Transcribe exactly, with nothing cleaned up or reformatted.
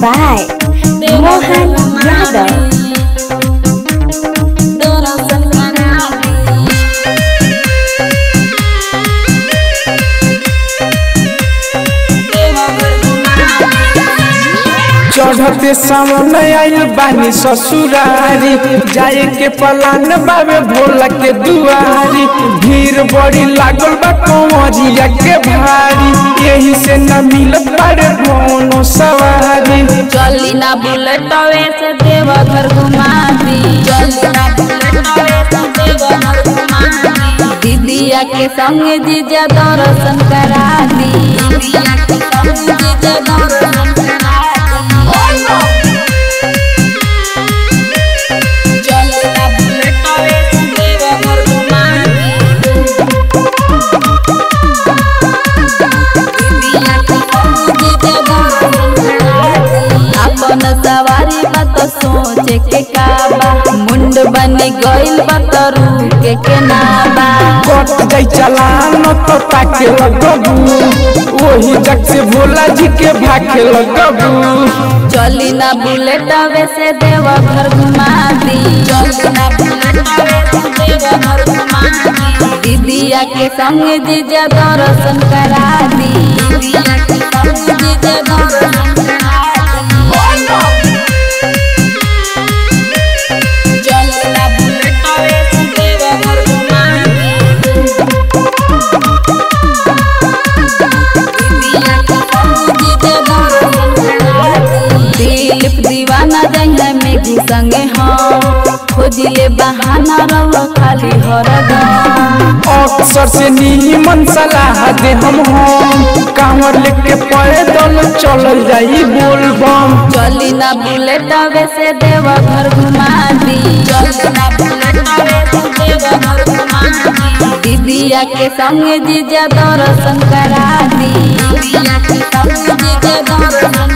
by Mohan Yadav. चढ़ते सावन आइल बानी ससुरारी, जाए के पलान बाबे भोला के दुआरी। भीड़ बड़ी लागल बा कंवरिया के भारी, यही से न मिलत बारे कोनो सवारी। चली ना बुलेट से देवघर घुमा दी, चली ना बुलेट से देवघर घुमा दी। दीदिया के संग जीजा दर्शन करा दी, दीदिया के संग जीजा दर्शन करा दी। चली ना बुलेट से देवघर घुमा दी, दीदिया के संग जीजा दर्शन करा दी। अपन सवारी मत सोचे के काबा, मुंड बनी गइल बतरू के के नाबा। कट जाई चलान तो ताके लगबू, वही जग से भोला जी के भाके लगबू। चली ना बुलेट से देवघर घुमा दी, चली ना बुलेट से देवघर घुमा दी। दीदिया के संग जीजा दर्शन करा दी, दीदिया के संग जीजा दर्शन करा दी। चली ना बुलेट से देवघर घुमा दी, दीदिया के संग जीजा दर्शन करा दी। दिलीप दीवाना जंगल में घुसंगे हम, खोजिले बहाना रहो खाली हरदम। अक्सर से नीमन सलाह दे हम हम, कांवर लेके पैदल चल जाई बोलबम। चली ना बुलेट से देवघर घुमा दी, चली ना बुलेट से देवघर घुमा दी। दीदिया के संग जीजा दर्शन करा दी, दीदिया के संग जीजा दर्शन